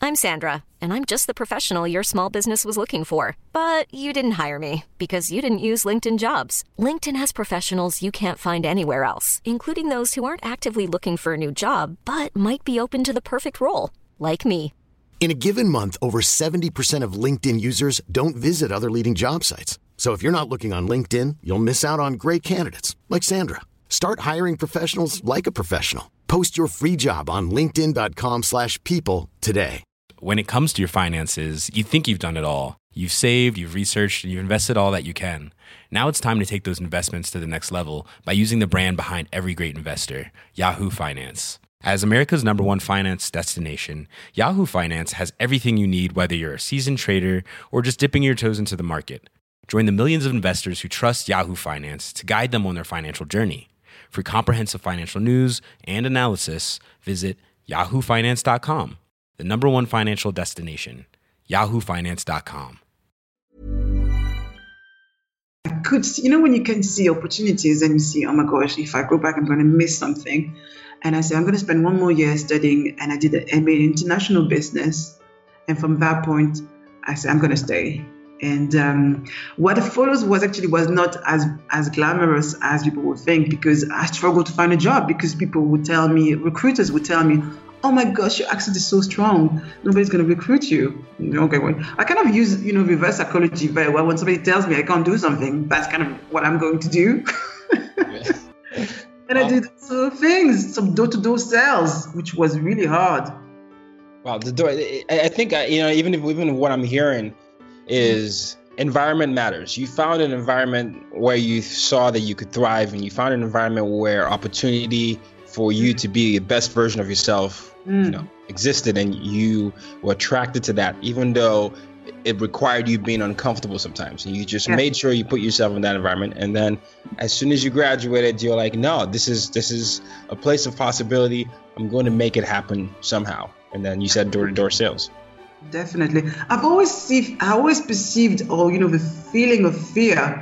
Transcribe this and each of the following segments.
I'm Sandra, and I'm just the professional your small business was looking for. But you didn't hire me because you didn't use LinkedIn Jobs. LinkedIn has professionals you can't find anywhere else, including those who aren't actively looking for a new job, but might be open to the perfect role, like me. In a given month, over 70% of LinkedIn users don't visit other leading job sites. So if you're not looking on LinkedIn, you'll miss out on great candidates like Sandra. Start hiring professionals like a professional. Post your free job on linkedin.com/people today. When it comes to your finances, you think you've done it all. You've saved, you've researched, and you've invested all that you can. Now it's time to take those investments to the next level by using the brand behind every great investor, Yahoo Finance. As America's #1 finance destination, Yahoo Finance has everything you need, whether you're a seasoned trader or just dipping your toes into the market. Join the millions of investors who trust Yahoo Finance to guide them on their financial journey. For comprehensive financial news and analysis, visit yahoofinance.com, the #1 financial destination, yahoofinance.com. I could see, when you can see opportunities and you see, oh my gosh, if I go back, I'm going to miss something. And I said, I'm going to spend one more year studying. And I did an MA in international business. And from that point, I said, I'm going to stay. And what follows was not as glamorous as people would think, because I struggled to find a job because recruiters would tell me, oh my gosh, your accent is so strong, nobody's going to recruit you. Okay, well, I kind of use, reverse psychology very well. When somebody tells me I can't do something, that's kind of what I'm going to do. And I did some door-to-door sales, which was really hard. Wow, the door. I think even what I'm hearing is environment matters. You found an environment where you saw that you could thrive, and you found an environment where opportunity for you to be the best version of yourself, existed, and you were attracted to that, even though it required you being uncomfortable sometimes. And you just made sure you put yourself in that environment. And then as soon as you graduated, you're like, no, this is a place of possibility. I'm going to make it happen somehow. And then you said door-to-door sales. Definitely. I always perceived, the feeling of fear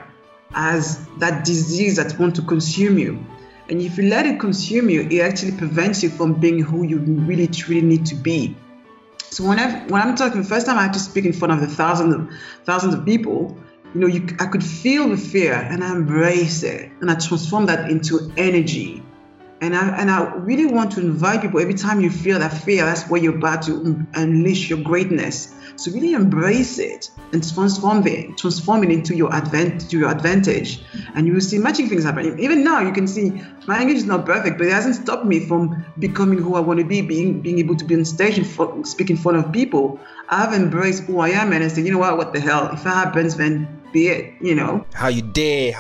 as that disease that wants to consume you. And if you let it consume you, it actually prevents you from being who you really, truly need to be. So when I'm talking, first time I had to speak in front of thousands of people, I could feel the fear, and I embrace it, and I transform that into energy. And I really want to invite people, every time you feel that fear, that's where you're about to unleash your greatness. So really embrace it and transform it into your advantage. And you will see magic things happening. Even now, you can see my English is not perfect, but it hasn't stopped me from becoming who I want to be, being able to be on stage and speak in front of people. I've embraced who I am, and I said, you know what the hell? If it happens, then be it, How you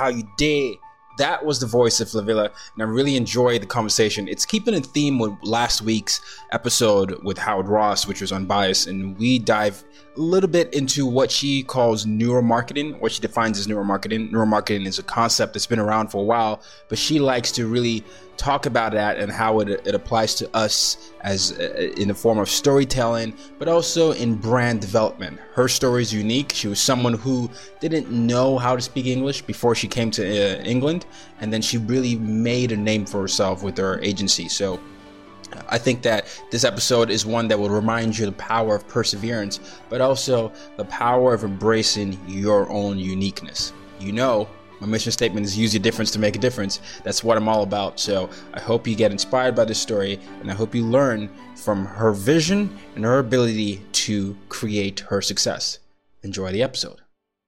dare. That was the voice of Flavilla, and I really enjoyed the conversation. It's keeping in theme with last week's episode with Howard Ross, which was Unbiased, and we dive a little bit into what she calls neuromarketing, what she defines as neuromarketing. Neuromarketing is a concept that's been around for a while, but she likes to really talk about that and how it applies to us as in the form of storytelling, but also in brand development. Her story is unique. She was someone who didn't know how to speak English before she came to England, and then she really made a name for herself with her agency. So I think that this episode is one that will remind you the power of perseverance, but also the power of embracing your own uniqueness. My mission statement is use your difference to make a difference. That's what I'm all about. So I hope you get inspired by this story, and I hope you learn from her vision and her ability to create her success. Enjoy the episode.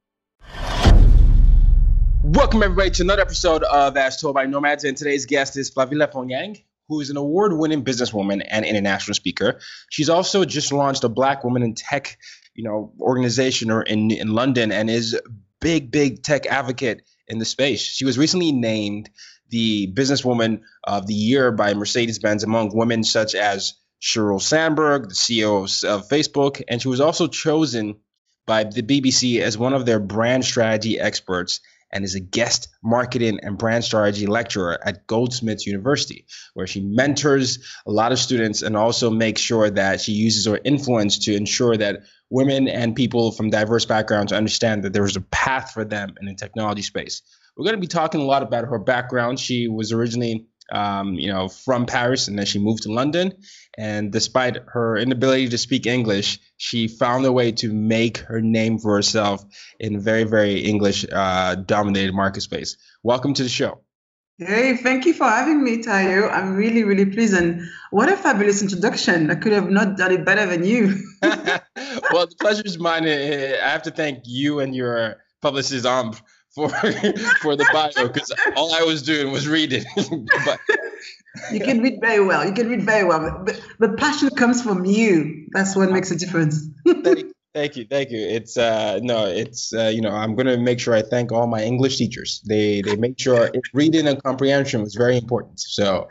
Welcome everybody to another episode of As Told by Nomads, and today's guest is Flavilla Fonyang, who is an award-winning businesswoman and international speaker. She's also just launched a Black Women in Tech, organization in London, and is big tech advocate in the space. She was recently named the Businesswoman of the Year by Mercedes-Benz among women such as Sheryl Sandberg, the CEO of Facebook, and she was also chosen by the BBC as one of their brand strategy experts and is a guest marketing and brand strategy lecturer at Goldsmiths University, where she mentors a lot of students and also makes sure that she uses her influence to ensure that women and people from diverse backgrounds understand that there is a path for them in the technology space. We're going to be talking a lot about her background. She was originally from Paris, and then she moved to London. And despite her inability to speak English, she found a way to make her name for herself in a very, very English dominated market space. Welcome to the show. Hey, thank you for having me, Tayo. I'm really, really pleased. And what a fabulous introduction. I could have not done it better than you. Well, the pleasure is mine. I have to thank you and your publicist, Ambre, for the bio, because all I was doing was reading. But you can read very well. But the passion comes from you. That's what makes a difference. Thank you. It's I'm going to make sure I thank all my English teachers. They make sure reading and comprehension was very important. So,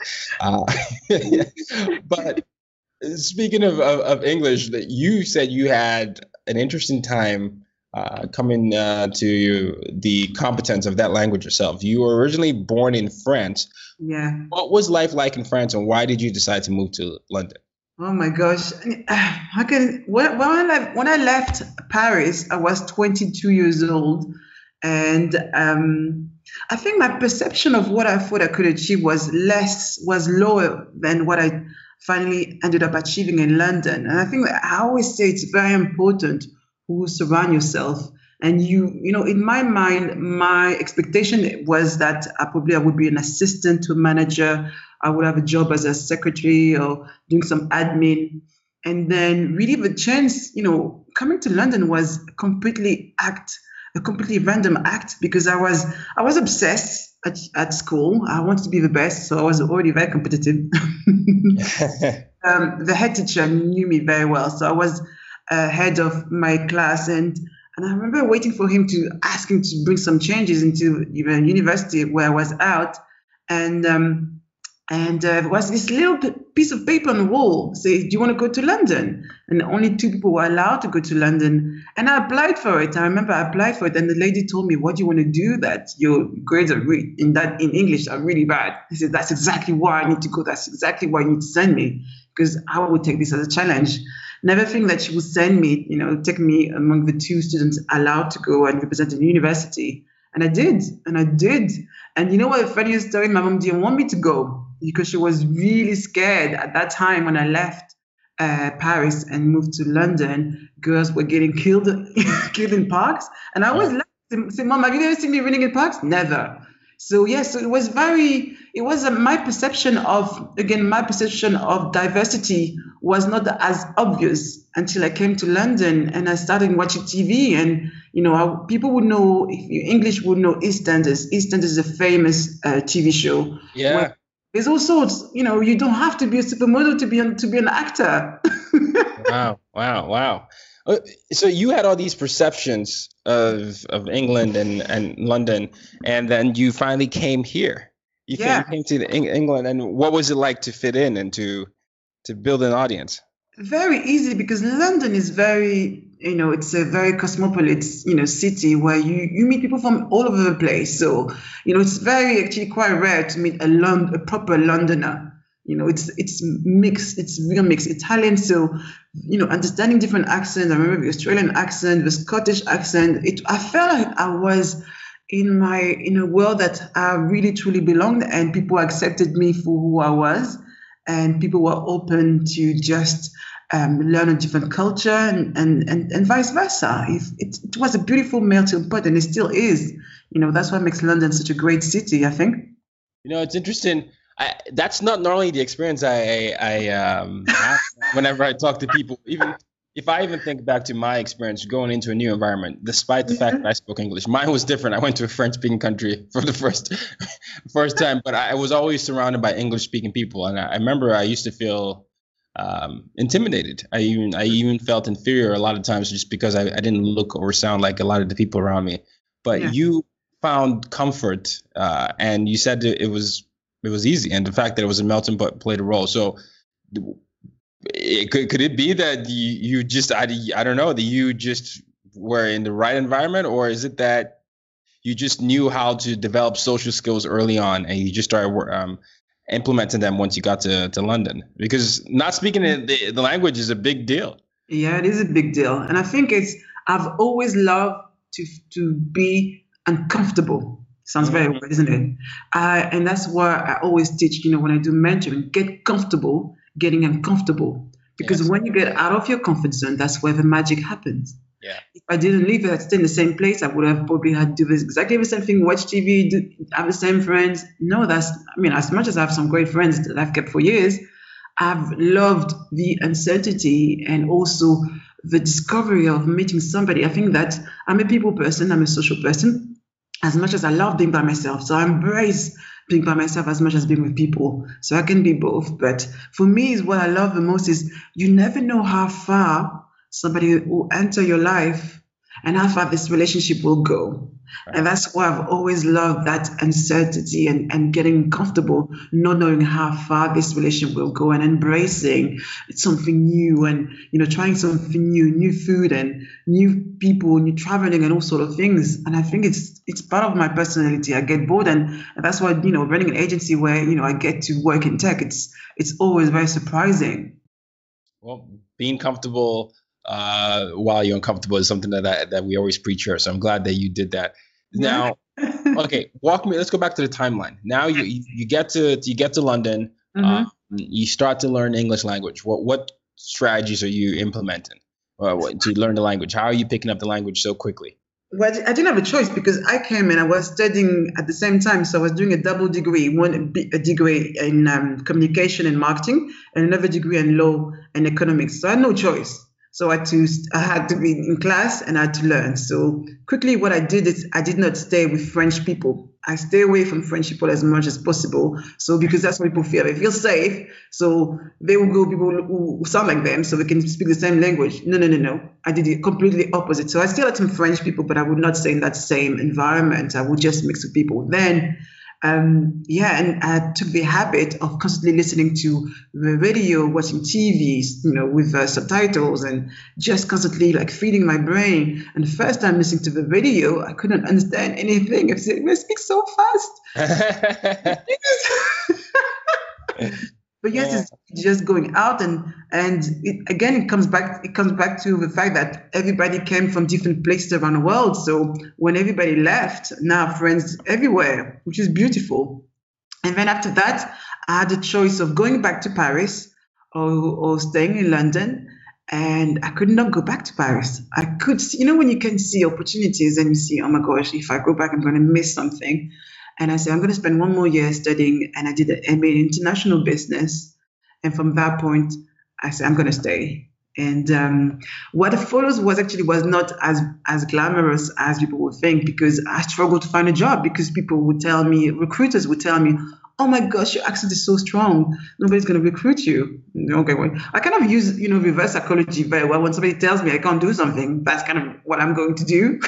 but speaking of English, that you said you had an interesting time coming to the competence of that language yourself. You were originally born in France. Yeah. What was life like in France, and why did you decide to move to London? Oh my gosh! When I left Paris, I was 22 years old, and I think my perception of what I thought I could achieve was lower than what I finally ended up achieving in London. And I think that I always say it's very important who you surround yourself. And in my mind, my expectation was that I would be an assistant to a manager. I would have a job as a secretary or doing some admin. And then really the chance, coming to London was a completely random act, because I was obsessed at school. I wanted to be the best, so I was already very competitive. The head teacher knew me very well, so I was head of my class, and I remember waiting for him to ask him to bring some changes into even university where I was out, and there was this little piece of paper on the wall saying, "Do you want to go to London?" And only 2 people were allowed to go to London, and I applied for it. I remember I applied for it, and the lady told me, "What do you want to do? That your grades are in English are really bad." I said, "That's exactly why I need to go. That's exactly why you need to send me, because I would take this as a challenge." Never think that she would send me, take me among the 2 students allowed to go and represent a university. And I did. And you know what, the funniest story, my mom didn't want me to go because she was really scared at that time when I left Paris and moved to London. Girls were getting killed in parks. And I always laughed, say, "Mom, have you ever seen me running in parks?" Never. So yes, it was my perception of diversity was not as obvious until I came to London and I started watching TV, and people would know, if you English would know EastEnders. EastEnders is a famous TV show. Yeah. There's all sorts, you don't have to be a supermodel to be an actor. Wow. So you had all these perceptions of England and London, and then you finally came here. You came to England, and what was it like to fit in and to build an audience? Very easy, because London is very, it's a very cosmopolitan, city where you meet people from all over the place. So, it's actually quite rare to meet a proper Londoner. It's mixed, it's real mixed Italian. So, understanding different accents. I remember the Australian accent, the Scottish accent. I felt like I was in a world that I really truly belonged, and people accepted me for who I was, and people were open to just learn a different culture and vice versa. It was a beautiful melting pot, and it still is. That's what makes London such a great city, I think. It's interesting. That's not normally the experience I have whenever I talk to people. Even if I think back to my experience going into a new environment, despite the fact that I spoke English, mine was different. I went to a French-speaking country for the first time, but I was always surrounded by English-speaking people, and I remember I used to feel intimidated. I even felt inferior a lot of times just because I didn't look or sound like a lot of the people around me. But you found comfort, and you said that it was easy, and the fact that it was a melting pot played a role. So could it be that you just I don't know, that you just were in the right environment, or is it that you just knew how to develop social skills early on and you just started implementing them once you got to London? Because not speaking the language is a big deal. Yeah, it is a big deal, and I think I've always loved to be uncomfortable. Sounds very weird, isn't it? And that's why I always teach, when I do mentoring, get comfortable getting uncomfortable. Because Yes. when you get out of your comfort zone, that's where the magic happens. Yeah. If I didn't leave it, I'd stay in the same place. I would have probably had to do this exactly the same thing, watch TV, have the same friends. No, as much as I have some great friends that I've kept for years, I've loved the uncertainty and also the discovery of meeting somebody. I think that I'm a people person, I'm a social person, as much as I love being by myself. So I embrace being by myself as much as being with people. So I can be both. But for me, is what I love the most is you never know how far somebody will enter your life and how far this relationship will go. And that's why I've always loved that uncertainty and getting comfortable, not knowing how far this relationship will go and embracing something new and, trying something new food and new people, new traveling and all sort of things. And I think it's part of my personality. I get bored and that's why, running an agency where, I get to work in tech, it's always very surprising. Well, being comfortable while you're uncomfortable is something that we always preach here. So I'm glad that you did that. Now, okay, let's go back to the timeline. Now you get to London, you start to learn English language. What strategies are you implementing to learn the language? How are you picking up the language so quickly? Well, I didn't have a choice because I came and I was studying at the same time. So I was doing a double degree, a degree in communication and marketing and another degree in law and economics. So I had no choice. So I had to be in class and I had to learn. So quickly what I did is I did not stay with French people. I stay away from French people as much as possible. So because that's what people feel. They feel safe. So they will go people who sound like them so they can speak the same language. No. I did it completely opposite. So I still had some French people, but I would not stay in that same environment. I would just mix with people. Then and I took the habit of constantly listening to the radio, watching TV, with subtitles and just constantly like feeding my brain. And the first time listening to the radio, I couldn't understand anything. I said, they speak so fast. But yes, it's just going out and it comes back to the fact that everybody came from different places around the world. So when everybody left, now friends everywhere, which is beautiful. And then after that, I had the choice of going back to Paris or staying in London. And I could not go back to Paris. I could see, when you can see opportunities and you see, oh my gosh, if I go back, I'm going to miss something. And I said, I'm going to spend one more year studying. And I did an MA in international business. And from that point, I said, I'm going to stay. And what follows was not as glamorous as people would think, because I struggled to find a job because recruiters would tell me, oh my gosh, your accent is so strong. Nobody's going to recruit you. Okay, well, I kind of use, reverse psychology very well. When somebody tells me I can't do something, that's kind of what I'm going to do.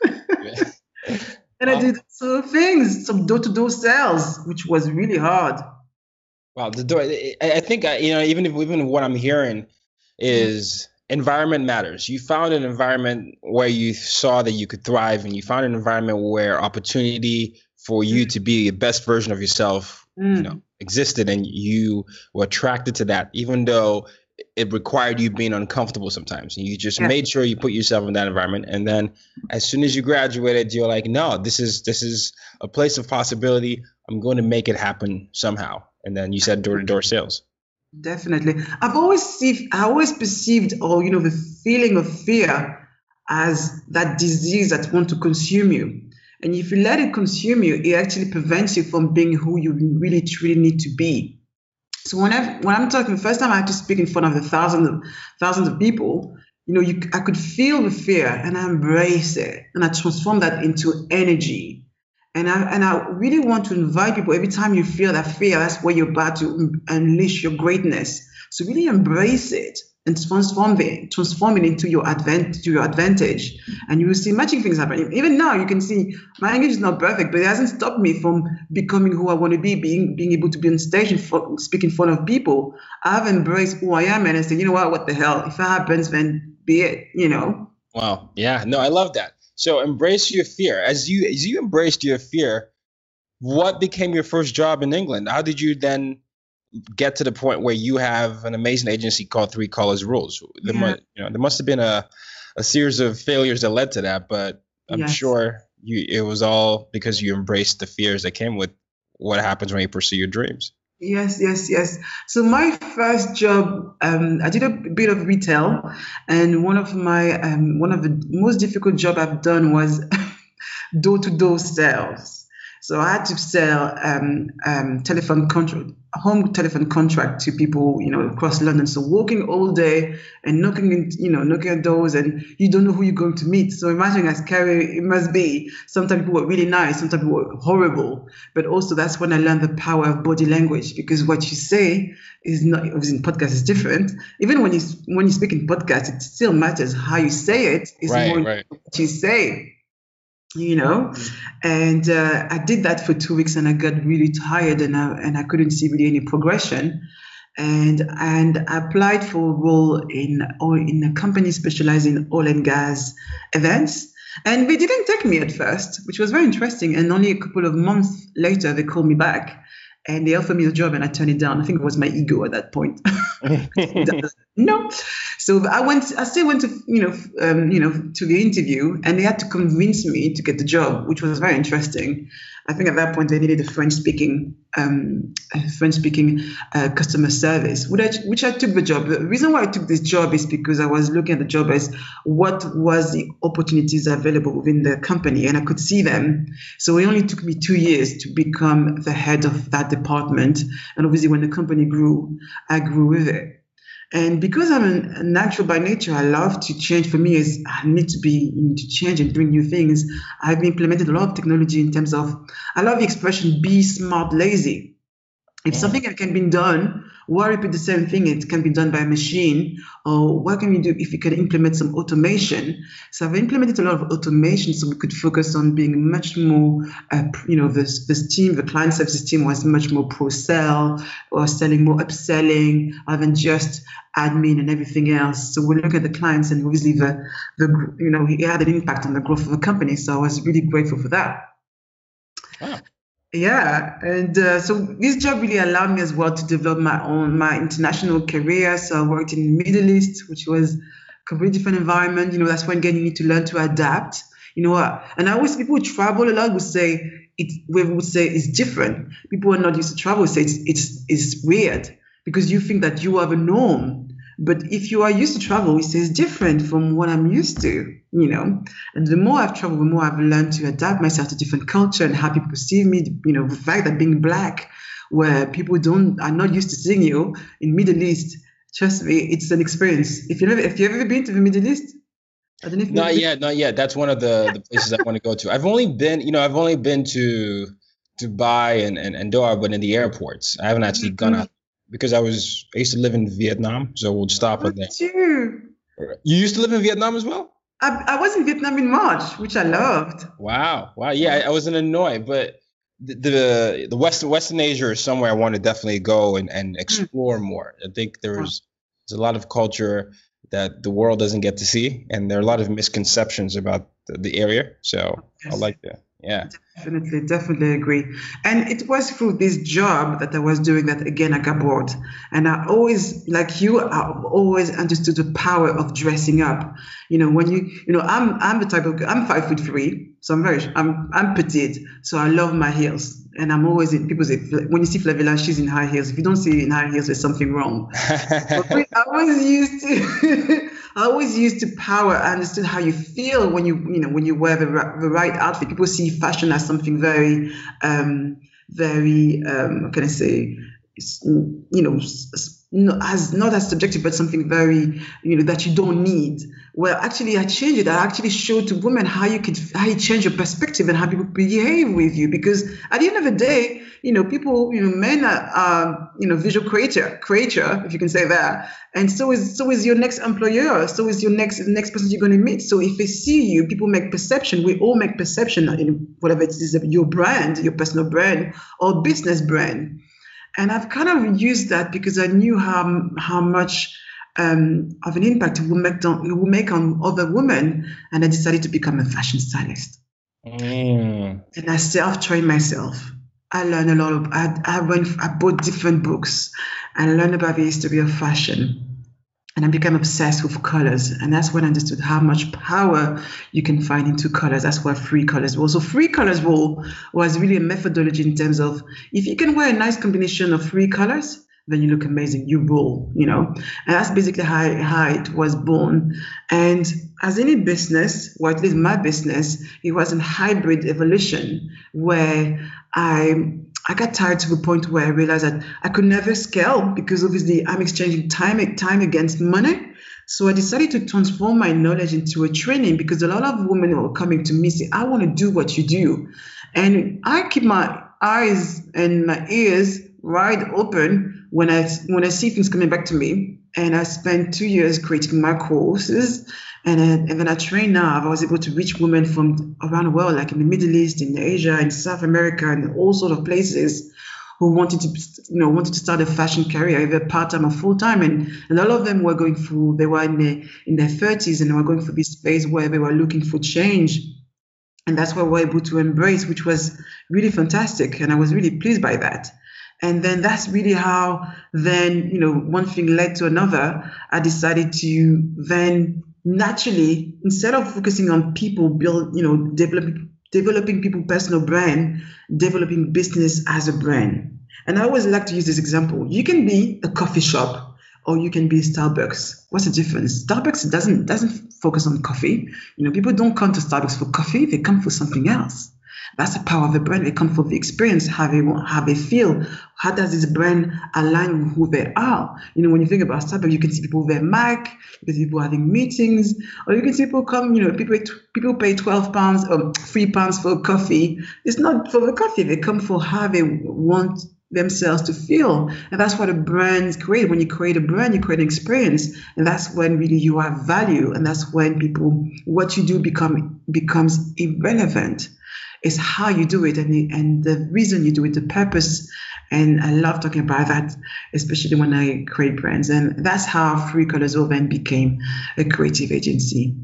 And I did sort of things, some door-to-door sales, which was really hard. Wow, I think even what I'm hearing is environment matters. You found an environment where you saw that you could thrive, and you found an environment where opportunity for you to be the best version of yourself, existed, and you were attracted to that, even though it required you being uncomfortable sometimes. And you just made sure you put yourself in that environment. And then as soon as you graduated, you're like, no, this is a place of possibility. I'm going to make it happen somehow. And then you said door-to-door sales. Definitely. I always perceived, the feeling of fear as that disease that wants to consume you. And if you let it consume you, it actually prevents you from being who you really, truly need to be. So when I'm talking, the first time I had to speak in front of thousands of people, I could feel the fear and I embrace it and I transform that into energy. And I really want to invite people, every time you feel that fear, that's where you're about to unleash your greatness. So really embrace it and transform it into your advantage. And you will see magic things happen. Even now, you can see my English is not perfect, but it hasn't stopped me from becoming who I want to be, being able to be on stage and speak in front of people. I've embraced who I am and I said, what the hell? If it happens, then be it, Wow. Yeah. No, I love that. So embrace your fear. As you embraced your fear, what became your first job in England? How did you then get to the point where you have an amazing agency called Three Colors Rules? There must have been a series of failures that led to that, but I'm sure it was all because you embraced the fears that came with what happens when you pursue your dreams. Yes, yes, yes. So my first job, I did a bit of retail, and one of the most difficult job I've done was door-to-door sales. So I had to sell home telephone contract to people, across London. So walking all day and knocking at doors, and you don't know who you're going to meet. So imagine how scary it must be. Sometimes people were really nice, sometimes people were horrible. But also that's when I learned the power of body language, because what you say is not, obviously in podcast is different. Even when you speak in podcast, it still matters how you say it. It's more right. what you say. And I did that for 2 weeks, and I got really tired, and I couldn't see really any progression, and I applied for a role in a company specializing in oil and gas events, and they didn't take me at first, which was very interesting, and only a couple of months later they called me back. And they offered me the job, and I turned it down. I think it was my ego at that point. No, so I still went to to the interview, and they had to convince me to get the job, which was very interesting. I think at that point they needed a French-speaking customer service, which I took the job. The reason why I took this job is because I was looking at the job as what was the opportunities available within the company, and I could see them. So it only took me 2 years to become the head of that department. And obviously when the company grew, I grew with it. And because I'm a natural by nature, I love to change. For me, is I need to change and doing new things. I've implemented a lot of technology in terms of, I love the expression, be smart, lazy. If something can be done, why repeat the same thing? It can be done by a machine. Or what can we do if we can implement some automation? So I've implemented a lot of automation so we could focus on being much more, the client services team was much more pro-sell, or selling more, upselling, other than just admin and everything else. So we look at the clients, and obviously it had an impact on the growth of the company. So I was really grateful for that. Wow. Yeah, and so this job really allowed me as well to develop my international career. So I worked in the Middle East, which was a completely different environment. That's when again you need to learn to adapt. And I always, people who travel a lot would say it's different. People who are not used to travel say it's weird because you think that you have a norm. But if you are used to travel, it says different from what I'm used to, And the more I've traveled, the more I've learned to adapt myself to different culture and how people perceive me. The fact that being black, where people are not used to seeing you in Middle East, trust me, it's an experience. If you've ever been to the Middle East, I don't know if not yet. That's one of the places I want to go to. I've only been to Dubai and Doha, but in the airports. I haven't actually gone out. Because I used to live in Vietnam, so we'll stop at that. You used to live in Vietnam as well? I was in Vietnam in March, which I loved. Wow. Yeah, I was in Hanoi, but the Western Asia is somewhere I want to definitely go and explore more. I think there's a lot of culture that the world doesn't get to see, and there are a lot of misconceptions about the area. So I like that. Yeah. Definitely agree. And it was through this job that I was doing that again I got bored. And I always, like you, I've always understood the power of dressing up. When I'm the type of, I'm 5'3", so I'm petite, so I love my heels. And I'm always people say, when you see Flavella, she's in high heels. If you don't see her in high heels, there's something wrong. I always used to power. I understood how you feel when you wear the right outfit. People see fashion as something very, what can I say? Not as subjective, but something very, that you don't need. Well, actually, I changed it. I actually showed to women how you change your perspective and how people behave with you. Because at the end of the day, people, men are visual creature, if you can say that. And so is your next employer. So is your next person you're going to meet. So if they see you, people make perception. We all make perception in whatever it is, your brand, your personal brand or business brand. And I've kind of used that because I knew how much of an impact it will make on other women. And I decided to become a fashion stylist. And I self-trained myself. I learned a lot I bought different books and I learned about the history of fashion. And I became obsessed with colors. And that's when I understood how much power you can find into colors. That's what Free Colors Rule. So Free Colors Rule was really a methodology in terms of if you can wear a nice combination of 3 colors, then you look amazing, you rule, And that's basically how it was born. And as any business, or at least my business, it was a hybrid evolution where I got tired to the point where I realized that I could never scale because obviously I'm exchanging time against money. So I decided to transform my knowledge into a training because a lot of women were coming to me say, I want to do what you do. And I keep my eyes and my ears wide open when I see things coming back to me. And I spent 2 years creating my courses. And then I train now. I was able to reach women from around the world, like in the Middle East, in Asia, in South America, and all sort of places who wanted to start a fashion career, either part-time or full-time. And a lot of them were they were in their 30s and they were going through this phase where they were looking for change. And that's what we were able to embrace, which was really fantastic. And I was really pleased by that. And then that's really how then, one thing led to another. I decided to then naturally, instead of focusing on people, developing people personal brand, developing business as a brand. And I always like to use this example. You can be a coffee shop or you can be Starbucks. What's the difference? Starbucks doesn't focus on coffee. People don't come to Starbucks for coffee. They come for something else. That's the power of the brand. They come for the experience, how they feel. How does this brand align with who they are? When you think about Starbucks, you can see people with their mic, you can see people having meetings, or you can see people come, people pay £12 or £3 for coffee. It's not for the coffee. They come for how they want themselves to feel. And that's what a brand creates. When you create a brand, you create an experience. And that's when really you have value. And that's when what you do becomes irrelevant. It's how you do it and the reason you do it, the purpose. And I love talking about that, especially when I create brands. And that's how Free Colors Rule then became a creative agency.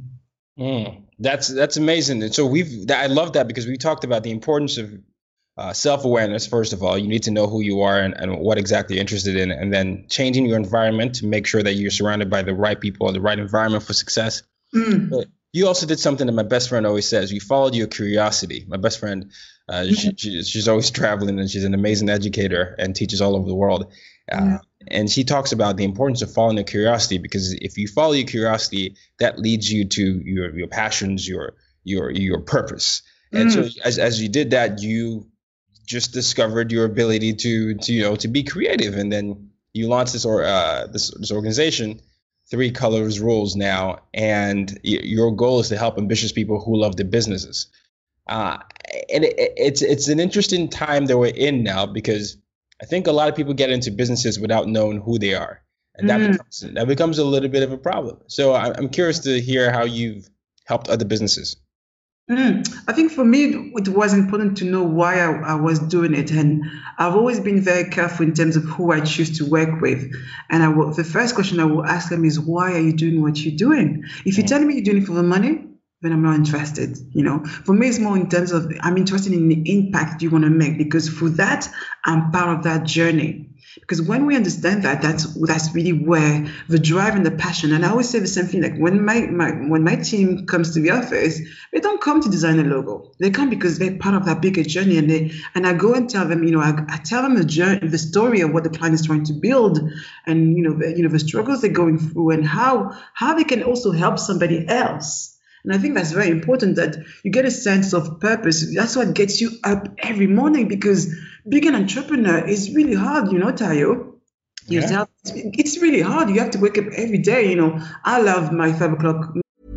That's amazing. And so I love that because we talked about the importance of self-awareness. First of all, you need to know who you are and what exactly you're interested in, and then changing your environment to make sure that you're surrounded by the right people or the right environment for success. But you also did something that my best friend always says. You followed your curiosity. My best friend, she's always traveling and she's an amazing educator and teaches all over the world. And she talks about the importance of following your curiosity, because if you follow your curiosity, that leads you to your passions, your purpose. And so as you did that, you just discovered your ability to be creative. And then you launched this organization, Free Colors Rules now, and your goal is to help ambitious people who love their businesses. And it's an interesting time that we're in now, because I think a lot of people get into businesses without knowing who they are, and that becomes a little bit of a problem. So I'm curious to hear how you've helped other businesses. I think for me, it was important to know why I was doing it. And I've always been very careful in terms of who I choose to work with. And the first question I will ask them is, why are you doing what you're doing? If you tell me you're doing it for the money, then I'm not interested. For me, it's more in terms of I'm interested in the impact you want to make, because for that, I'm part of that journey. Because when we understand that, that's really where the drive and the passion. And I always say the same thing. Like when my team comes to the office, they don't come to design a logo. They come because they're part of that bigger journey. And I go and tell them, I tell them the story of what the client is trying to build, and the struggles they're going through, and how they can also help somebody else. And I think that's very important, that you get a sense of purpose. That's what gets you up every morning, because being an entrepreneur is really hard, Tayo. Yeah. It's really hard. You have to wake up every day. I love my 5 o'clock.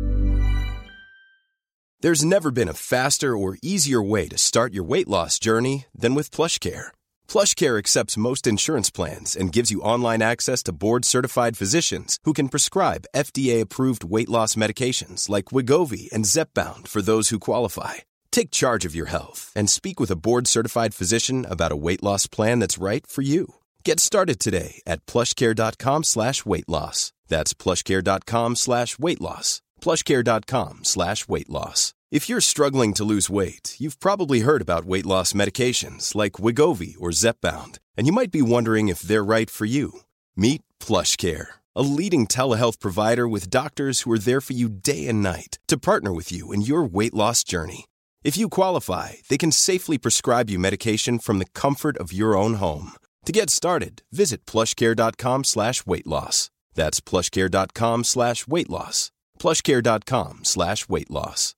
There's never been a faster or easier way to start your weight loss journey than with PlushCare. PlushCare accepts most insurance plans and gives you online access to board-certified physicians who can prescribe FDA-approved weight loss medications like Wegovy and Zepbound for those who qualify. Take charge of your health and speak with a board-certified physician about a weight loss plan that's right for you. Get started today at plushcare.com/weight loss. That's plushcare.com/weight loss. plushcare.com/weight loss. If you're struggling to lose weight, you've probably heard about weight loss medications like Wegovy or Zepbound, and you might be wondering if they're right for you. Meet PlushCare, a leading telehealth provider with doctors who are there for you day and night to partner with you in your weight loss journey. If you qualify, they can safely prescribe you medication from the comfort of your own home. To get started, visit plushcare.com/weight loss. That's plushcare.com/weight loss. plushcare.com/weight loss.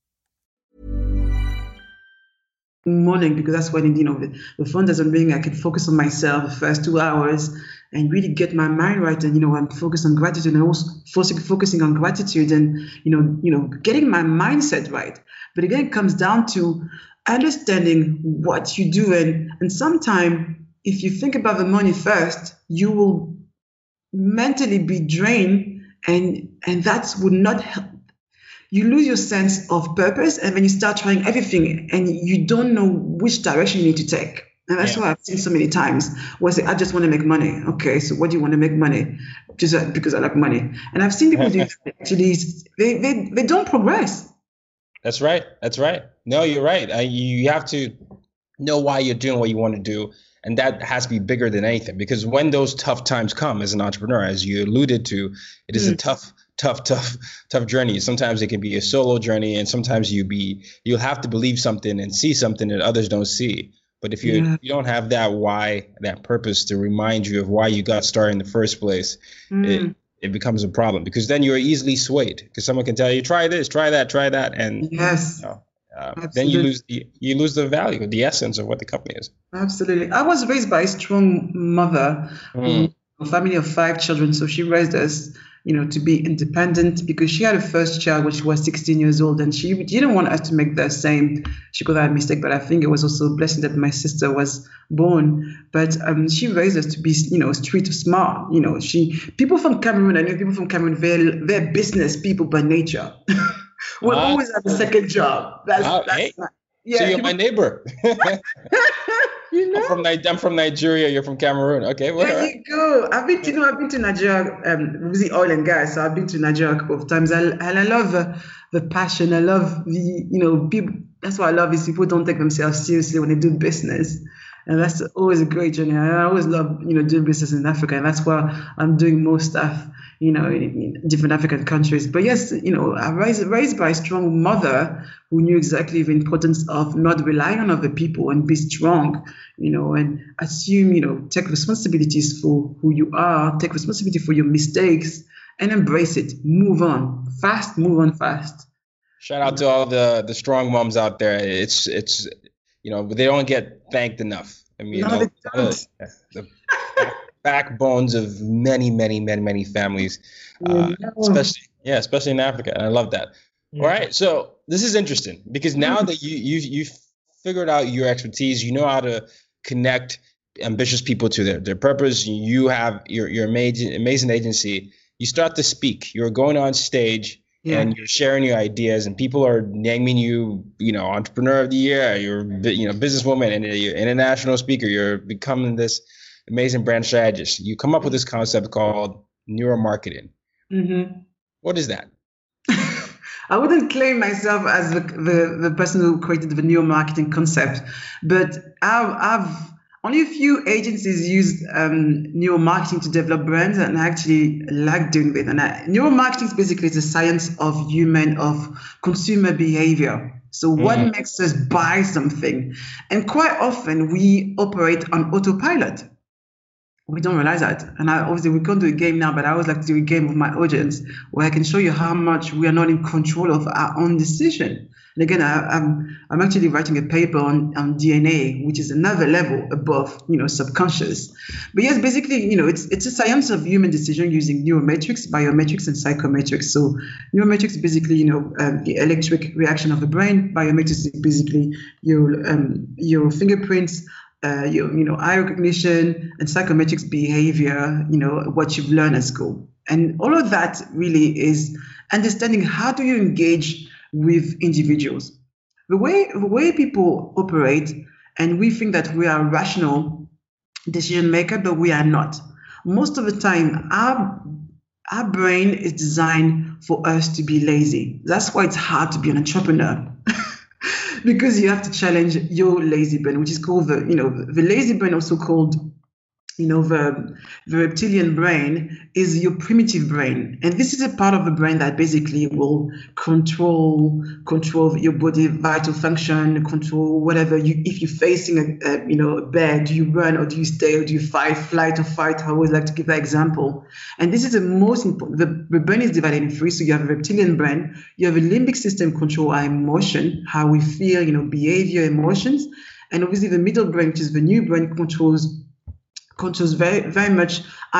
Morning, because that's when the phone doesn't ring. I can focus on myself the first 2 hours and really get my mind right. And I'm focused on gratitude, and also focusing on gratitude and getting my mindset right. But again, it comes down to understanding what you do, and sometimes if you think about the money first, you will mentally be drained, and that would not help. You lose your sense of purpose, and then you start trying everything, and you don't know which direction you need to take. And that's what I've seen so many times, where I say, I just want to make money. Okay, so what do you want to make money? Just because I like money. And I've seen people do that. Actually, they don't progress. That's right. No, you're right. You have to know why you're doing what you want to do. And that has to be bigger than anything, because when those tough times come as an entrepreneur, as you alluded to, it is a tough journey. Sometimes it can be a solo journey, and sometimes you'll have to believe something and see something that others don't see. But if you don't have that why, that purpose to remind you of why you got started in the first place, it becomes a problem, because then you're easily swayed, because someone can tell you, try this, try that, and then you lose the value, the essence of what the company is. Absolutely. I was raised by a strong mother, a family of 5 children. So she raised us, to be independent, because she had a first child when she was 16 years old, and she didn't want us to make the same. She could have had a mistake, but I think it was also a blessing that my sister was born. But she raised us to be, street smart. People from Cameroon, I know people from Cameroon, they're business people by nature. We'll always have a second job. That's so you're my neighbor. I'm from Nigeria. You're from Cameroon. Okay, there you go. I've been to Nigeria with oil and gas. So I've been to Nigeria a couple of times. And I love the passion. I love the people. That's what I love, is people don't take themselves seriously when they do business. And that's always a great journey. I always love, doing business in Africa. And that's why I'm doing more stuff, in different African countries. But yes, I was raised by a strong mother who knew exactly the importance of not relying on other people and be strong, and assume, take responsibilities for who you are, take responsibility for your mistakes, and embrace it. Move on fast. Shout out to all the strong moms out there. It's they don't get thanked enough. I mean, the backbones of many families, especially in Africa. And I love that. Yeah. All right, so this is interesting, because now that you've figured out your expertise, you know how to connect ambitious people to their purpose. You have your amazing agency. You start to speak. You're going on stage. Yeah. And you're sharing your ideas, and people are naming you, entrepreneur of the year. You're, businesswoman, and you're international speaker. You're becoming this amazing brand strategist. You come up with this concept called neuromarketing. Mm-hmm. What is that? I wouldn't claim myself as the person who created the neuromarketing concept, but I've only a few agencies use neuromarketing to develop brands, and I actually like doing it. And neuromarketing is basically the science of consumer behavior. So what makes us buy something? And quite often we operate on autopilot. We don't realize that. And obviously we can't do a game now, but I always like to do a game with my audience where I can show you how much we are not in control of our own decision. And again, I'm actually writing a paper on DNA, which is another level above, subconscious. But yes, basically, it's a science of human decision using neurometrics, biometrics, and psychometrics. So neurometrics, basically, the electric reaction of the brain. Biometrics is basically your fingerprints, your eye recognition, and psychometrics behavior, what you've learned at school. And all of that really is understanding how do you engage with individuals. The way people operate, and we think that we are a rational decision maker, but we are not. Most of the time, our brain is designed for us to be lazy. That's why it's hard to be an entrepreneur. Because you have to challenge your lazy brain, which is called the lazy brain, also called the reptilian brain is your primitive brain, and this is a part of the brain that basically will control your body vital function, control whatever if you're facing a bear, do you run or do you stay or do you flight or fight? I always like to give that example. And this is the most important. The brain is divided in three. So you have a reptilian brain, you have a limbic system, control our emotion, how we feel, behavior, emotions, and obviously the middle brain, which is the new brain, controls very, very much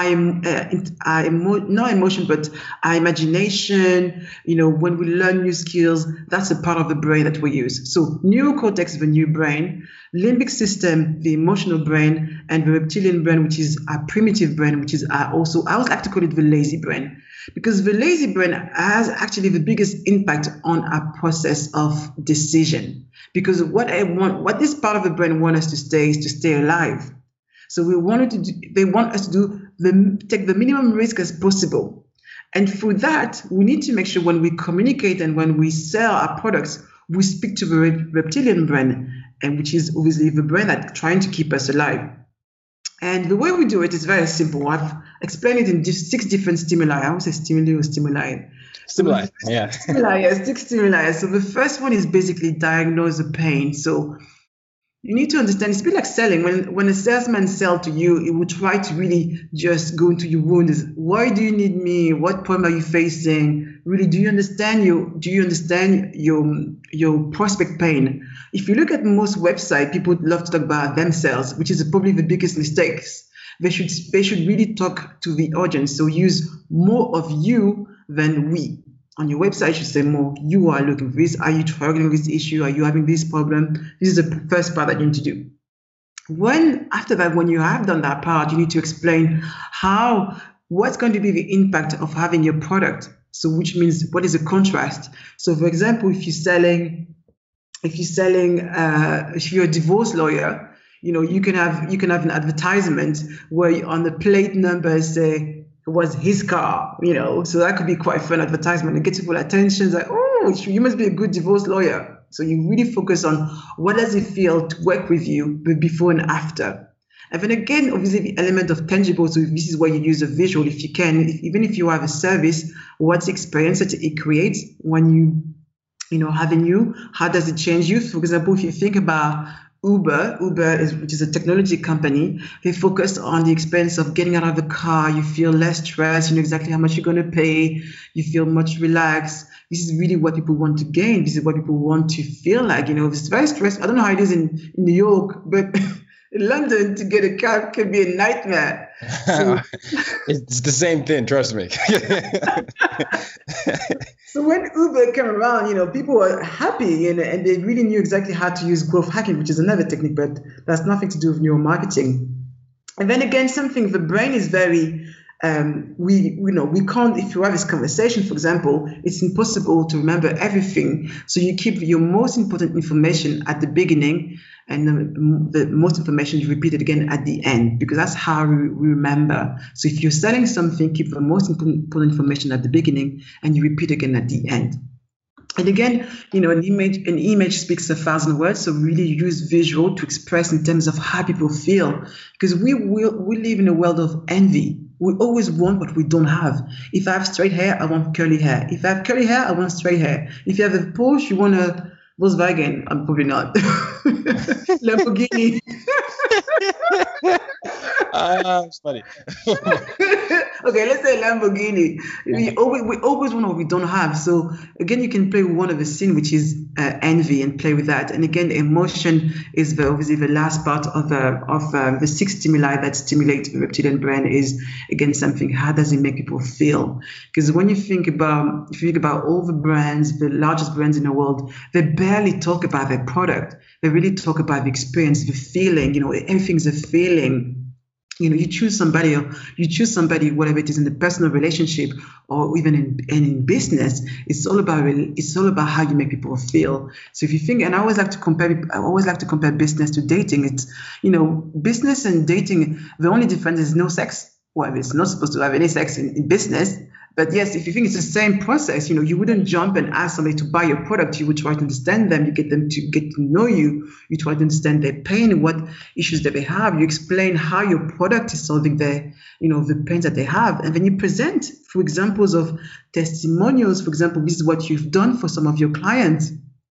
not emotion, but our imagination. When we learn new skills, that's a part of the brain that we use. So neocortex, the new brain, limbic system, the emotional brain, and the reptilian brain, which is our primitive brain, which is I always like to call it the lazy brain, because the lazy brain has actually the biggest impact on our process of decision. Because what this part of the brain wants us to stay is to stay alive. So they want us to take the minimum risk as possible. And for that, we need to make sure when we communicate and when we sell our products, we speak to the reptilian brain, and which is obviously the brain that's trying to keep us alive. And the way we do it is very simple. I've explained it in 6 different stimuli. I would say stimuli or stimuli. Stimuli, yeah. Stimuli, yeah, 6 stimuli. So the first one is basically diagnose the pain. So you need to understand, it's a bit like selling. When a salesman sells to you, he will try to really just go into your wounds. Why do you need me? What problem are you facing? Really, do you understand your prospect pain? If you look at most websites, people love to talk about themselves, which is probably the biggest mistakes. They should really talk to the audience. So use more of you than we. On your website, you should say more, you are looking for this. Are you struggling with this issue? Are you having this problem? This is the first part that you need to do. After that, when you have done that part, you need to explain what's going to be the impact of having your product. So which means what is the contrast? So for example, if you're a divorce lawyer, you can have an advertisement where on the plate number say, was his car, so that could be quite a fun advertisement. It gets people attention. It's like, oh, you must be a good divorce lawyer. So you really focus on what does it feel to work with you, but before and after. And then again, obviously the element of tangible. So this is where you use a visual if you can, even if you have a service, what's the experience that it creates when you having you, how does it change you? For example, if you think about Uber, which is a technology company, they focus on the experience of getting out of the car. You feel less stressed. You know exactly how much you're going to pay. You feel much relaxed. This is really what people want to gain. This is what people want to feel like. It's very stressful. I don't know how it is in New York, but in London, to get a cab can be a nightmare. So, it's the same thing, trust me. So when Uber came around, people were happy and they really knew exactly how to use growth hacking, which is another technique, but that's nothing to do with neuromarketing. And then again, the brain is very, we can't, if you have this conversation, for example, it's impossible to remember everything. So you keep your most important information at the beginning and the most information you repeat it again at the end, because that's how we remember. So if you're selling something, keep the most important information at the beginning and you repeat again at the end. And again, an image speaks 1,000 words. So really use visual to express in terms of how people feel, because we live in a world of envy. We always want what we don't have. If I have straight hair, I want curly hair. If I have curly hair, I want straight hair. If you have a Porsche, you want a Volkswagen. I'm probably not. Lamborghini. It's funny. Okay, let's say Lamborghini. We always want what we don't have. So again, you can play with one of the scene, which is envy, and play with that. And again, emotion is obviously the last part of the 6 stimuli that stimulate the reptilian brain. Is again something. How does it make people feel? Because when if you think about all the brands, the largest brands in the world, they barely talk about their product. They really talk about the experience, the feeling. Everything's a feeling. You choose somebody, whatever it is in the personal relationship or even in business, it's all about how you make people feel. So if you think, and I always like to compare business to dating. It's, business and dating, the only difference is no sex. Well, it's not supposed to have any sex in business, But yes, if you think it's the same process, you wouldn't jump and ask somebody to buy your product. You would try to understand them. You get them to get to know you. You try to understand their pain, what issues that they have. You explain how your product is solving the pains that they have. And then you present, for examples of testimonials. For example, this is what you've done for some of your clients.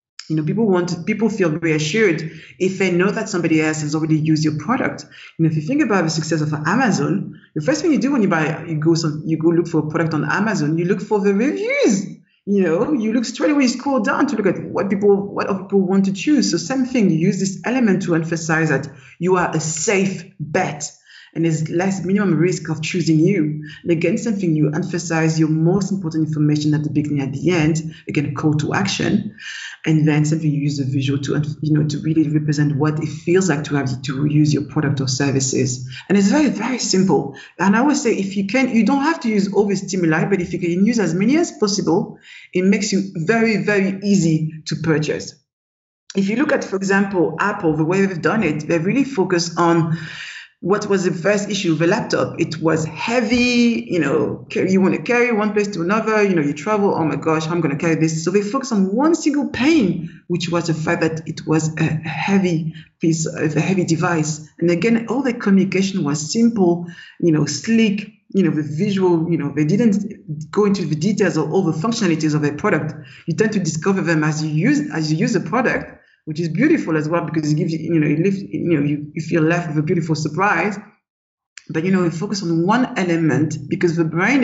People feel reassured if they know that somebody else has already used your product. If you think about the success of Amazon, the first thing you do when you go look for a product on Amazon, you look for the reviews. You look straight away, you scroll down to look at what other people want to choose. So same thing, you use this element to emphasize that you are a safe bet. And there's less minimum risk of choosing you. And again, something you emphasize your most important information at the beginning, at the end, again, call to action. And then something you use a visual to really represent what it feels like to use your product or services. And it's very, very simple. And I would say if you can, you don't have to use all the stimuli, but if you can use as many as possible, it makes you very, very easy to purchase. If you look at, for example, Apple, the way they've done it, they really focus on what was the first issue of the laptop. It was heavy, you want to carry one place to another, you travel, oh my gosh, I'm going to carry this. So they focused on one single pain, which was the fact that it was a heavy piece of a heavy device. And again, all the communication was simple, sleek, the visual, they didn't go into the details of all the functionalities of a product. You tend to discover them as you use the product, which is beautiful as well, because it gives you, you feel left with a beautiful surprise. But we focus on one element because the brain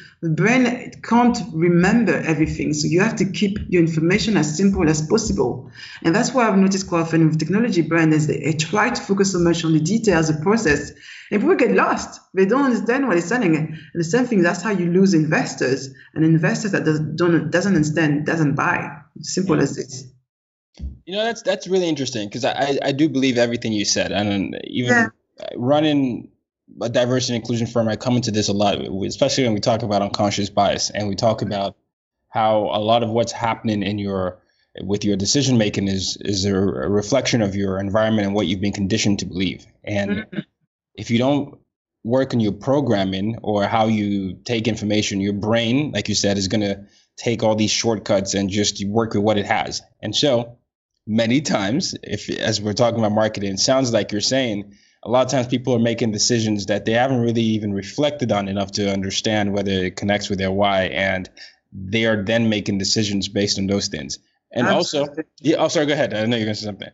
can't remember everything. So you have to keep your information as simple as possible. And that's why I've noticed quite often with technology brands, they try to focus so much on the details, the process, and people get lost. They don't understand what it's selling. And the same thing, that's how you lose investors. And investors that doesn't understand, doesn't buy. Simple as this. That's really interesting because I do believe everything you said, and even running a diversity and inclusion firm, I come into this a lot, especially when we talk about unconscious bias and we talk about how a lot of what's happening with your decision making is a reflection of your environment and what you've been conditioned to believe. And if you don't work on your programming or how you take information, your brain, like you said, is going to take all these shortcuts and just work with what it has. And so many times, as we're talking about marketing, it sounds like you're saying a lot of times people are making decisions that they haven't really even reflected on enough to understand whether it connects with their why, and they are then making decisions based on those things. And absolutely. Sorry, go ahead. I know you're going to say something.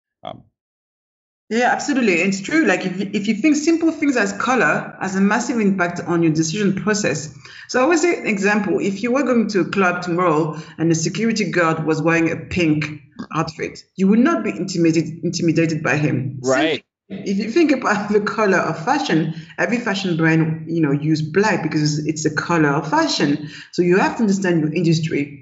Yeah, absolutely. It's true. Like if you think simple things as color has a massive impact on your decision process. So I always say an example, if you were going to a club tomorrow and the security guard was wearing a pink outfit, you would not be intimidated by him. Right. If you think about the color of fashion, every fashion brand, use black because it's a color of fashion. So you have to understand your industry.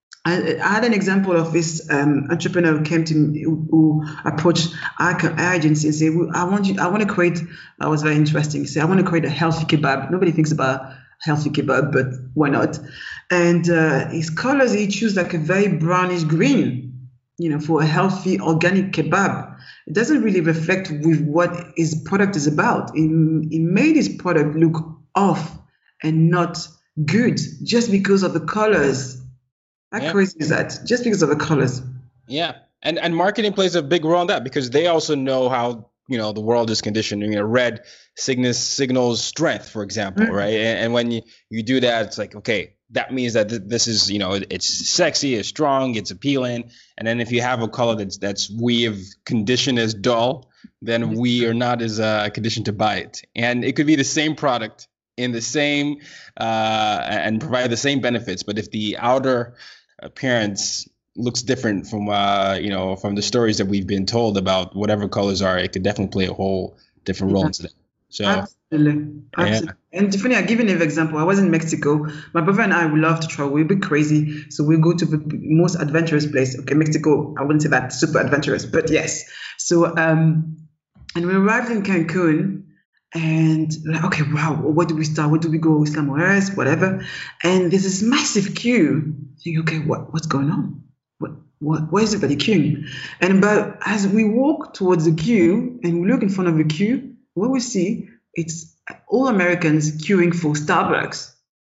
I had an example of this entrepreneur who came to me, who approached our agency and said, I want to create, that was very interesting. He said, I want to create a healthy kebab. Nobody thinks about healthy kebab, but why not? And his colors, he chose like a very brownish green, for a healthy organic kebab. It doesn't really reflect with what his product is about. He made his product look off and not good just because of the colors. How crazy is that? Just because of the colors. Yeah. And marketing plays a big role in that because they also know how, the world is conditioned. Red signals strength, for example, right? And when you do that, it's like, okay, that means that this is, it's sexy, it's strong, it's appealing. And then if you have a color that's we have conditioned as dull, then we are not as conditioned to buy it. And it could be the same product in the same and provide the same benefits. But if the outer appearance looks different from from the stories that we've been told about whatever colors are, it could definitely play a whole different role into that. So absolutely. Yeah. And funny, I'll give you an example. I was in Mexico. My brother and I would love to travel. We're a bit crazy, so we go to the most adventurous place. Okay, Mexico. I wouldn't say that super adventurous, but yes. So and we arrived in Cancun. And like, okay, wow, where do we start? Where do we go? Isla Mujeres, whatever. And there's this massive queue. You think, okay, what's going on? Why is everybody queuing? But as we walk towards the queue and we look in front of the queue, what we see, it's all Americans queuing for Starbucks.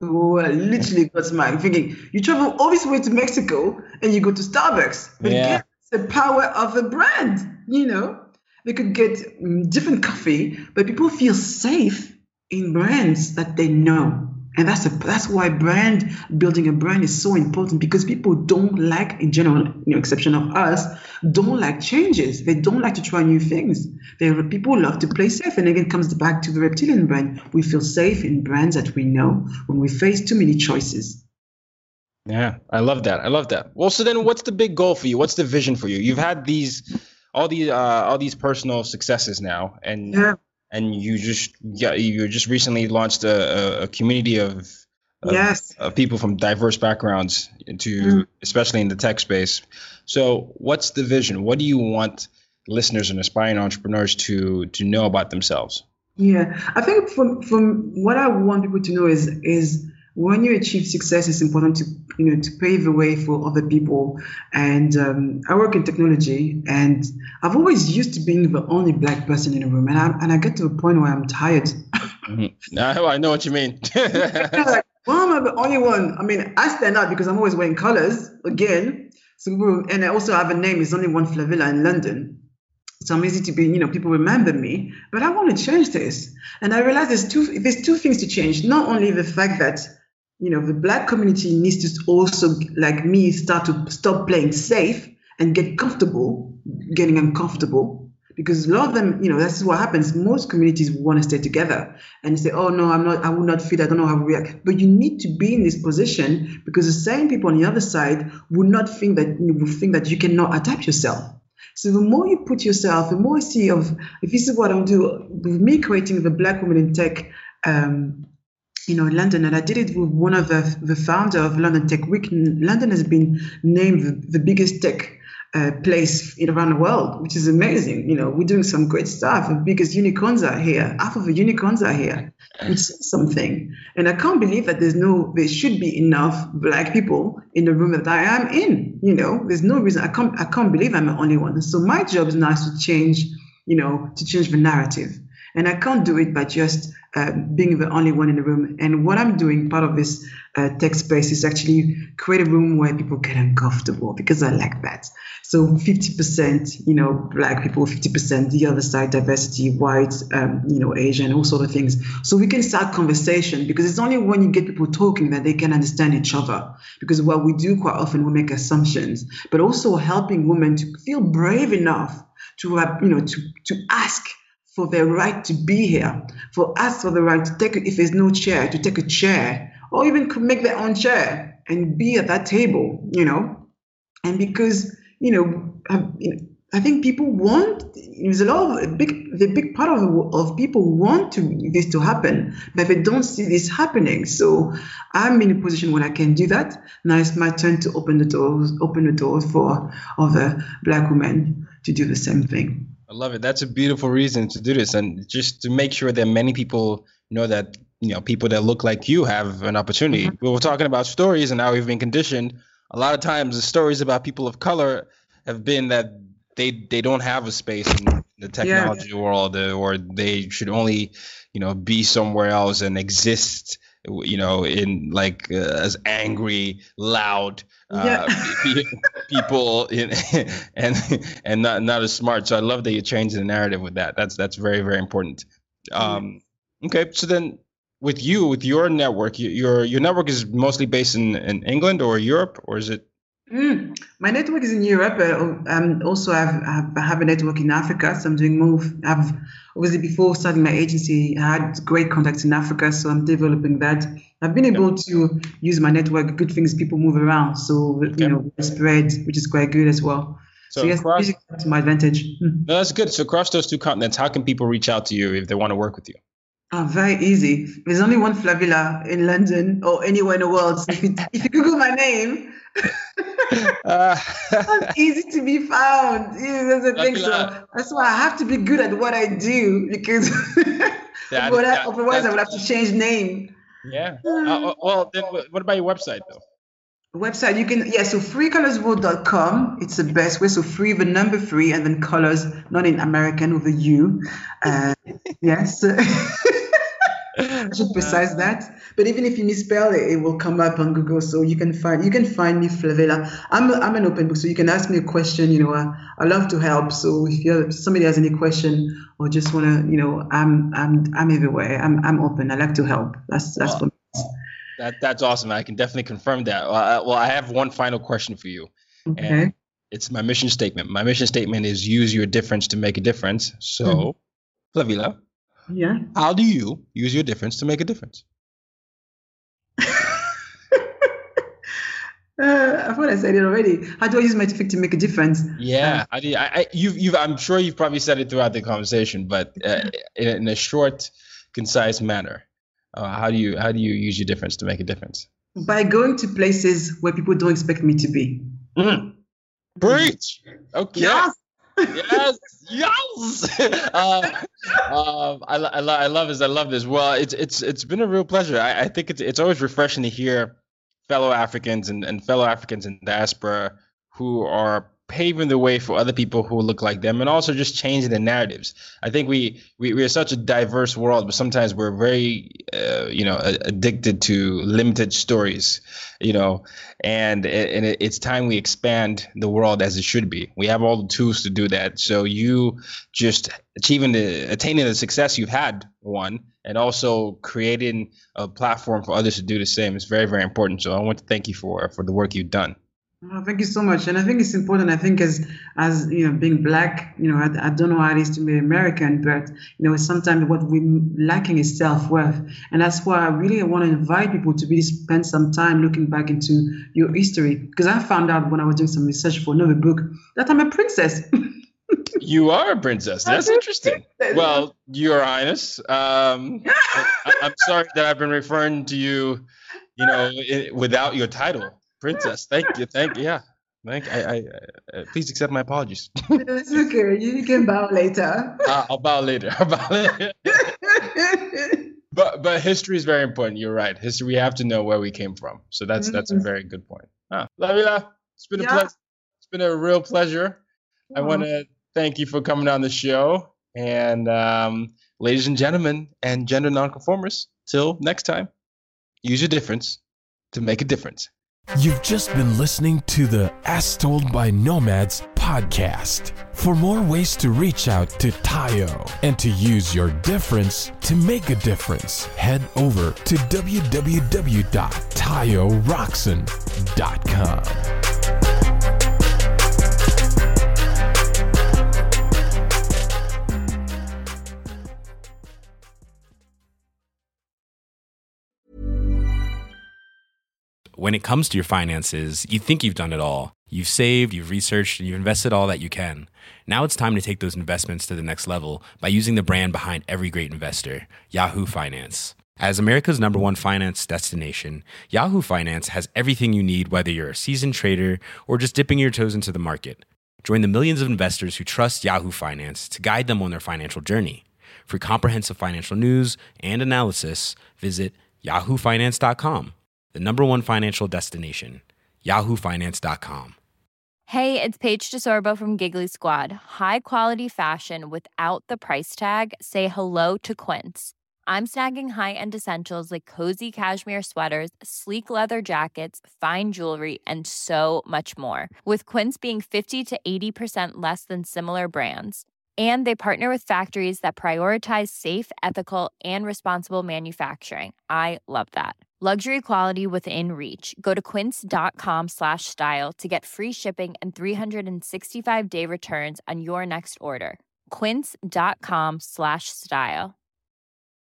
Oh, I literally got my thinking. You travel all this way to Mexico and you go to Starbucks. But Yeah. again, it's the power of a brand. They could get different coffee, but people feel safe in brands that they know. And that's why building a brand is so important, because people don't like, in general, exception of us, don't like changes. They don't like to try new things. People love to play safe. And again, it comes back to the reptilian brand. We feel safe in brands that we know when we face too many choices. Yeah, I love that. Well, so then what's the big goal for you? What's the vision for you? You've had all these personal successes now, and Yeah. and you just recently launched a community of Yes. people from diverse backgrounds especially in the tech space. So what's the vision? What do you want listeners and aspiring entrepreneurs to know about themselves? Yeah, I think from what I want people to know is when you achieve success, it's important to pave the way for other people. And I work in technology, and I've always used to being the only Black person in the room, and I get to a point where I'm tired. Mm-hmm. I know what you mean. Like, why am I the only one? I mean, I stand out because I'm always wearing colors again. So, and I also have a name. It's only one Flavilla in London. So I'm easy to be, people remember me, but I want to change this. And I realize there's two things to change. Not only the fact that, the Black community needs to also, like me, start to stop playing safe and get comfortable, getting uncomfortable. Because a lot of them, that's what happens. Most communities want to stay together and say, oh, no, I will not fit. I don't know how to react. But you need to be in this position, because the same people on the other side would not think that you cannot adapt yourself. So the more you put yourself, the more I see if this is what I'm doing, with me creating the Black Women in Tech, in London, and I did it with one of the founder of London Tech Week. London has been named the biggest tech place around the world, which is amazing. We're doing some great stuff. The biggest unicorns are here. Half of the unicorns are here. It's something. And I can't believe that there should be enough Black people in the room that I am in. There's no reason. I can't believe I'm the only one. So my job is now to change the narrative. And I can't do it by just being the only one in the room. And what I'm doing, part of this tech space, is actually create a room where people get uncomfortable, because I like that. So 50%, Black people, 50% the other side, diversity, white, Asian, all sort of things. So we can start conversation, because it's only when you get people talking that they can understand each other. Because what we do quite often, we make assumptions, but also helping women to feel brave enough to ask for their right to be here, for the right to take, if there's no chair, to take a chair, or even could make their own chair and be at that table, And because, I think people want, there's a big part of people want this to happen, but they don't see this happening. So I'm in a position where I can do that. Now it's my turn to open the doors for other Black women to do the same thing. I love it. That's a beautiful reason to do this, and just to make sure that many people know that people that look like you have an opportunity. Mm-hmm. We were talking about stories, and now we've been conditioned. A lot of times, the stories about people of color have been that they don't have a space in the technology world, or they should only be somewhere else and exist in as angry, loud people and not as smart. So I love that you changed the narrative with that. That's very, very important. Okay, so then with your network, your network is mostly based in England or Europe, or is it? My network is in Europe. Also, I have a network in Africa, so I'm doing more. Obviously, before starting my agency, I had great contacts in Africa, so I'm developing that. I've been able to use my network. Good things, people move around, so spread, which is quite good as well. So yes, to my advantage. No, that's good. So across those two continents, how can people reach out to you if they want to work with you? Very easy. There's only one Flavilla in London or anywhere in the world. So if you Google my name, it's easy to be found. There's a thing. So that's why I have to be good at what I do, because otherwise I would have to change name. Yeah. Well, then what about your website though? Website, you can, so freecolorsworld.com. It's the best way. So free, the number 3, and then colors, not in American with a U. Yes. I should precise that. But even if you misspell it, it will come up on Google, so you can find me, Flavella. I'm an open book, so you can ask me a question. I love to help. So if somebody has any question or just wanna, I'm everywhere. I'm open. I like to help. That's what. That's awesome. I can definitely confirm that. Well, I have one final question for you. Okay. And it's my mission statement. My mission statement is use your difference to make a difference. So, Flavilla, yeah. how do you use your difference to make a difference? I thought I said it already. How do I use my difference to make a difference? Yeah, I'm sure you've probably said it throughout the conversation, but in a short, concise manner. How do you use your difference to make a difference? By going to places where people don't expect me to be. Mm. Preach. Okay. Yes. Yes. I love this. Well, it's been a real pleasure. I think it's always refreshing to hear fellow Africans and fellow Africans in diaspora who are paving the way for other people who look like them, and also just changing the narratives. I think we are such a diverse world, but sometimes we're very addicted to limited stories, and it's time we expand the world as it should be. We have all the tools to do that. So you just attaining the success you've had, and also creating a platform for others to do the same is very, very important. So I want to thank you for the work you've done. Oh, thank you so much. And I think it's important. I think as being Black, I don't know how it is to be American, but, sometimes what we're lacking is self-worth. And that's why I really want to invite people to really spend some time looking back into your history. Because I found out when I was doing some research for another book that I'm a princess. You are a princess. That's interesting. Well, Your Highness, I'm sorry that I've been referring to you, without your title. Princess, thank you. Yeah, please accept my apologies. It's okay. You can bow later. I'll bow later. But history is very important. You're right. History. We have to know where we came from. So that's a very good point. Lavilla, it's been a pleasure. It's been a real pleasure. I want to thank you for coming on the show. And ladies and gentlemen, and gender nonconformists, till next time, use your difference to make a difference. You've just been listening to the As Told by Nomads podcast. For more ways to reach out to Tayo and to use your difference to make a difference, head over to www.tayoroxen.com. When it comes to your finances, you think you've done it all. You've saved, you've researched, and you've invested all that you can. Now it's time to take those investments to the next level by using the brand behind every great investor, Yahoo Finance. As America's #1 finance destination, Yahoo Finance has everything you need, whether you're a seasoned trader or just dipping your toes into the market. Join the millions of investors who trust Yahoo Finance to guide them on their financial journey. For comprehensive financial news and analysis, visit yahoofinance.com. The #1 financial destination, yahoofinance.com. Hey, it's Paige DeSorbo from Giggly Squad. High quality fashion without the price tag. Say hello to Quince. I'm snagging high-end essentials like cozy cashmere sweaters, sleek leather jackets, fine jewelry, and so much more. With Quince being 50 to 80% less than similar brands. And they partner with factories that prioritize safe, ethical, and responsible manufacturing. I love that. Luxury quality within reach. Go to quince.com/style to get free shipping and 365-day returns on your next order. Quince.com/style.